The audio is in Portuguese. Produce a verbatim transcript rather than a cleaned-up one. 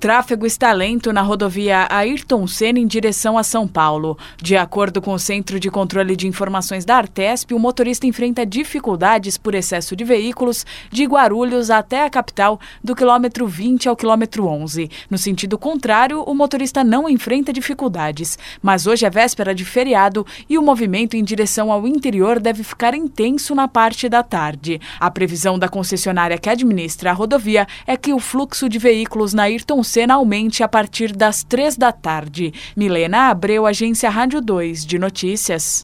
tráfego está lento na rodovia Ayrton Senna em direção a São Paulo. De acordo com o Centro de Controle de Informações da Artesp, o motorista enfrenta dificuldades por excesso de veículos de Guarulhos até a capital, do quilômetro vinte ao quilômetro onze. No sentido contrário, o motorista não enfrenta dificuldades. Mas hoje é véspera de feriado e o movimento em direção ao interior deve ficar intenso na parte da tarde. A previsão da concessionária que administra a rodovia é que o fluxo de veículos na Ayrton Senna aumente a partir das três da tarde. Milena Abreu, Agência Rádio dois de Notícias.